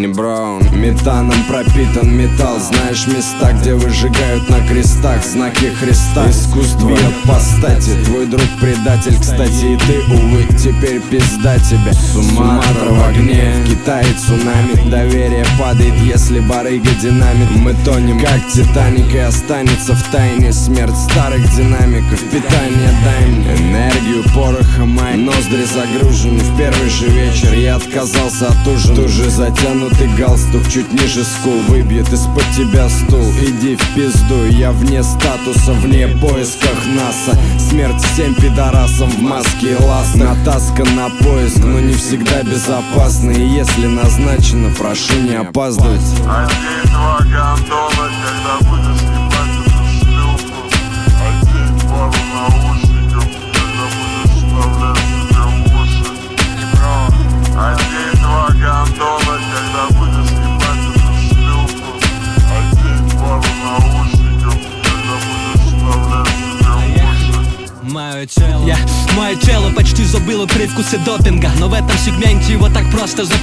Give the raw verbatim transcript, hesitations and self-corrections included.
не Браун. Метаном пропитан металл. Знаешь места, где выжигают на крестах знаки Христа. Искусство апостати. Твой друг предатель, кстати, и ты, увы, теперь пизда тебе. Суматра в огне, в Китае цунами. Доверие падает, если барыга динамит. Мы тонем, как Титаник, и останется в тайне смерть старых динамиков. Питание дай мне, энергию пороха май. Ноздри загружены в первый же вечер. Я отказался от ужина. Туже затянутый галстук чуть ниже скул выбьет из-под тебя стул. Иди в пизду, я вне статуса, вне поисках НАСА. Смерть всем пидорасам в маске и ласт. Натаскан на поиск, но не всегда безопасно. И если назначено, прошу не опаздывать. Одень два гондона, когда будешь ебать эту шлюху. Одень пару наушников, когда будешь вставлять себе в уши. Одень два гондона, когда будешь ебать эту шлюху. Одень пару наушников, когда будешь вставлять себе в уши. Мое тело, yeah. Мое тело почти забыло привкусы допинга, но в этом сегменте его так просто